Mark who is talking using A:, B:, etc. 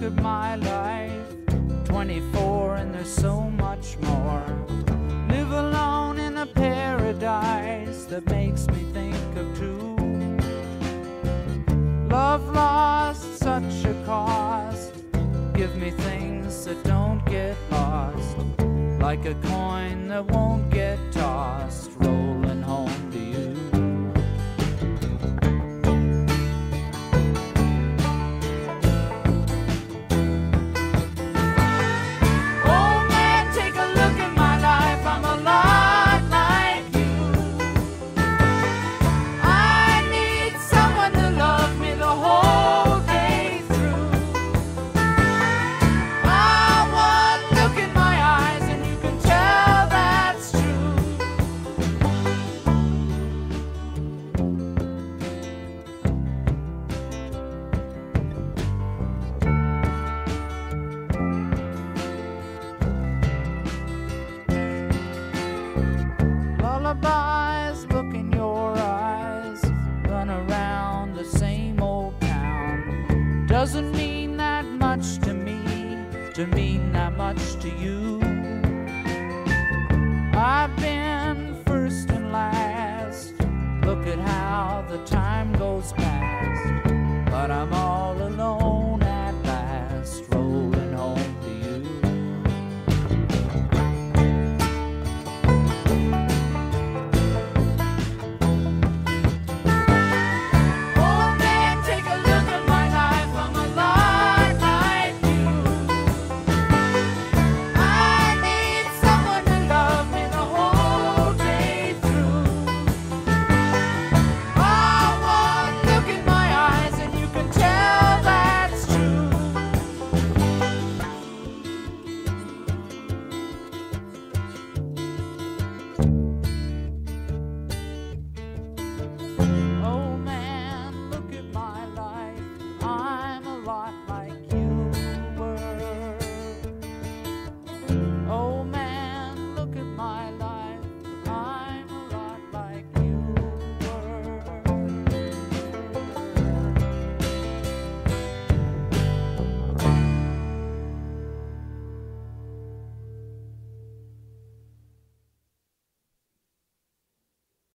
A: look at my life, 24 and there's so much more. Live alone in a paradise that makes me think of two. Love lost, such a cost. Give me things that don't get lost, like a coin that won't get tossed, rolling home to you. Oh man, take a look at my life, I'm a lot like you. I need someone to love me the whole day through. One look in my eyes and you can tell that's true. Lullabies, look in your eyes, run around the same old town. Doesn't mean that much to me, to mean that much to you. I've been first and last, look at how the time goes past.